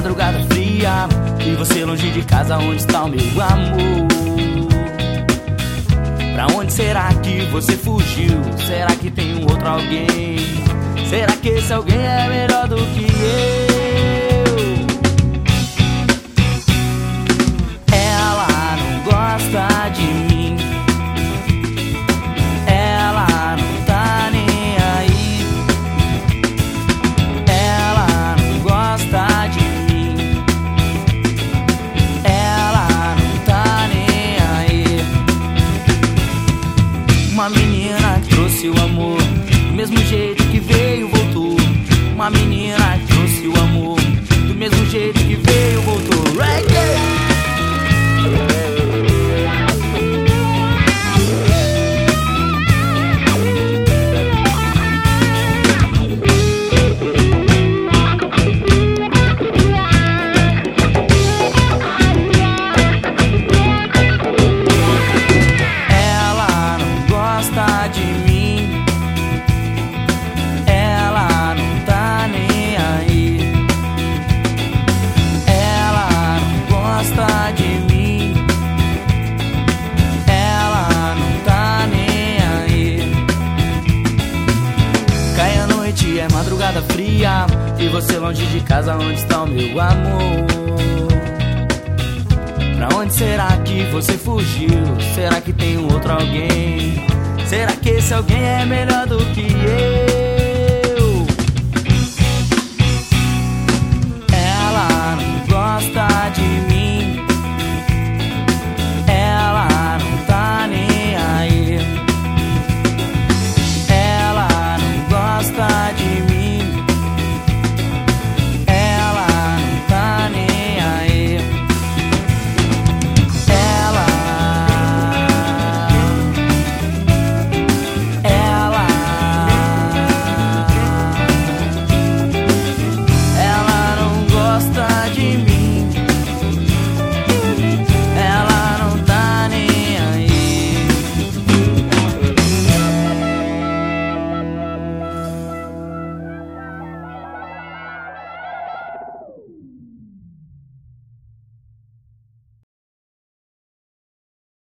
madrugada fria e você longe de casa, onde está o meu amor? Pra onde será que você fugiu? Será que tem um outro alguém? Será que esse alguém é melhor do que eu? Ela não gosta de mim, ela não tá nem aí, ela não gosta de mim, ela não tá nem aí. Uma menina que trouxe o amor, do mesmo jeito que veio, voltou. Uma menina que trouxe o amor, do mesmo jeito que veio, voltou. Reggae! Ela não gosta de mim, ela não tá nem aí, ela não gosta de mim, ela não tá nem aí. Cai a noite, é madrugada fria e você longe de casa, onde está o meu amor? Pra onde será que você fugiu? Será que tem um outro alguém? Será que esse alguém é melhor do que eu?